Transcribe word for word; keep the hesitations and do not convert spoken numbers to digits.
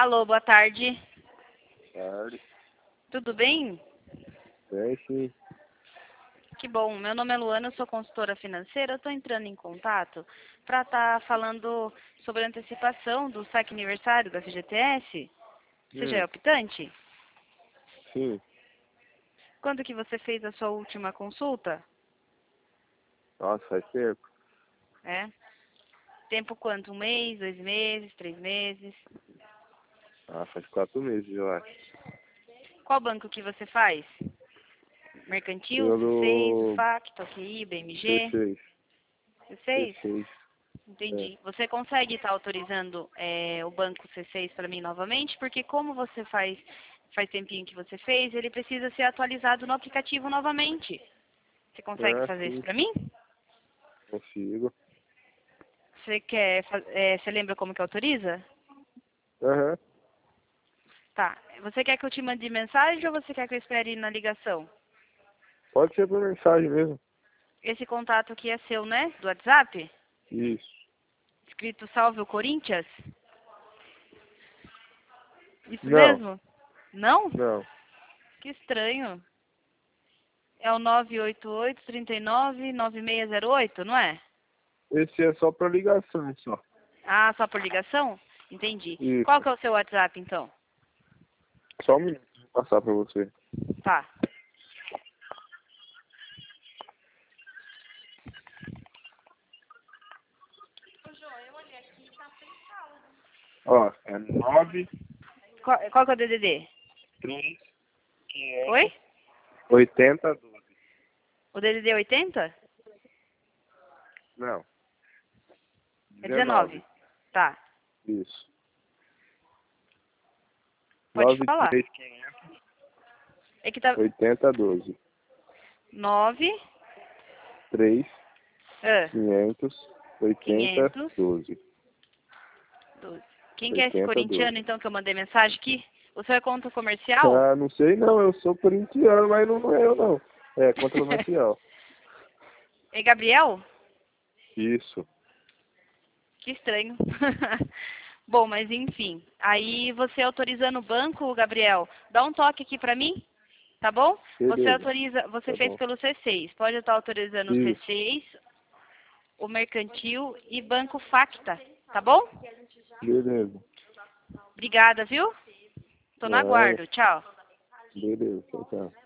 Alô, boa tarde. Tarde. Tudo bem? Bem, sim. Que bom. Meu nome é Luana, eu sou consultora financeira. Eu estou entrando em contato para estar falando sobre a antecipação do saque aniversário da F G T S. Você já é Hum, optante? sim. Quando que você fez a sua última consulta? Nossa, faz tempo. É? Tempo quanto? Um mês, dois meses, três meses? Ah, faz quatro meses, eu acho. Qual banco que você faz? Mercantil, C seis, o Pelo Facto, Q I, B M C G? seis. C C seis? seis. É. Entendi. Você consegue estar autorizando é, o banco C seis para mim novamente? Porque como você faz faz tempinho que você fez, ele precisa ser atualizado no aplicativo novamente. Você consegue Ah, fazer isso sim. para mim? Consigo. Você quer, fa- é, você lembra como que autoriza? Aham. Tá. Você quer que eu te mande mensagem ou você quer que eu espere na ligação? Pode ser por mensagem mesmo. Esse contato aqui é seu, né? Do WhatsApp? Isso. Escrito Salve o Corinthians? Isso Não, mesmo? Não? não. Que estranho. É o nove oito oito, três nove, nove seis zero oito, não é? Esse é só pra ligação, só. Ah, só por ligação? Entendi. Qual Isso. que é o seu WhatsApp, então? Só um minuto. Vou passar pra você. Tá. Ó, é nove Qual, qual que é o D D D? três Oi? oitenta doze. O D D D é oitenta? Não. É dezenove. dezenove. Tá. Isso. Pode nove falar. três É que tá oitenta doze. nove, três ah, quinhentos oitenta quinhentos, doze. doze. Quem que é esse oitenta doze. corintiano, então, que eu mandei mensagem aqui? O seu é conta comercial? Ah, não sei não, eu sou corintiano, mas não, não é eu não. É, conta comercial. É Gabriel? Isso. Que estranho. Bom, mas enfim. Aí você autorizando o banco, Gabriel, dá um toque aqui pra mim, tá bom? Você Beleza. autoriza, você Tá fez bom. pelo C seis. Pode estar autorizando o C Isso. seis, o Mercantil e Banco Facta, tá bom? Beleza. Obrigada, viu? Tô no Nada. aguardo. Tchau. Beleza, tchau, tchau.